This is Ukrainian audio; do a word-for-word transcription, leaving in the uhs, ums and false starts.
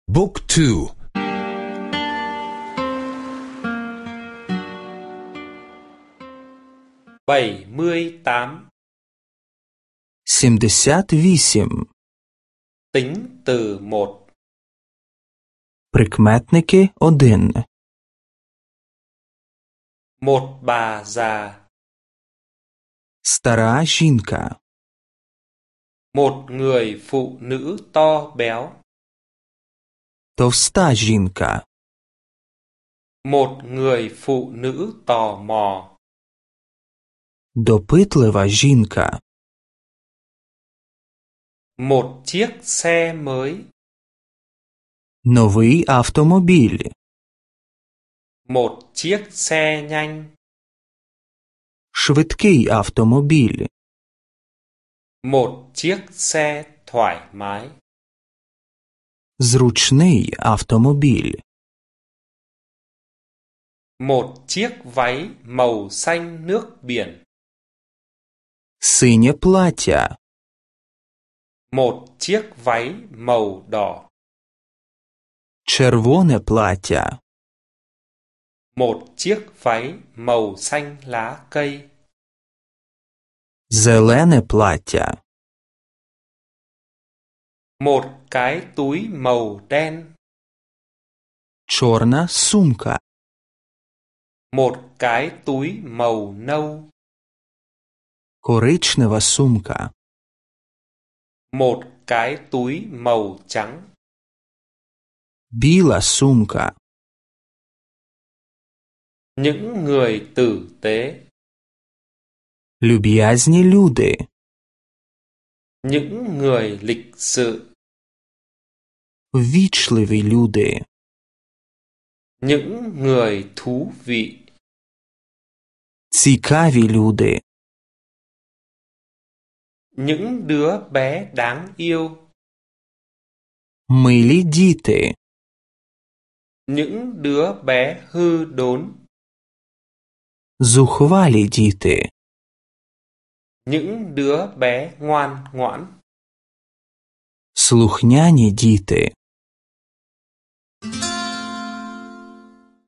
บุ๊กทู bảy mươi tám. сімдесят вісім. Tính từ một. Прикметники один. Một bà già. Стара жінка. Một người phụ nữ to béo. Товста жінка. Một người phụ nữ tò mò. Допитлива жінка. Một chiếc xe mới. Новий автомобіль. Một chiếc xe nhanh. Швидкий автомобіль. Một chiếc xe thoải mái. Зручний автомобіль. Một chiếc váy màu xanh nước biển. Синє плаття. Một chiếc váy màu đỏ. Червоне плаття. Một chiếc váy màu xanh lá cây. Зелене плаття. Một cái túi màu đen. Чорна сумка. Một cái túi màu nâu. Коричнева сумка. Một cái túi màu trắng. Біла сумка. Những người tử tế. Люб'язні люди. Những người lịch sự. Ввічливі люди. Những người thú vị. Цікаві люди. Những đứa bé đáng yêu. Милі діти. Những đứa bé hư đốn. Зухвалі діти. Những đứa bé ngoan ngoãn. Слухняні діти.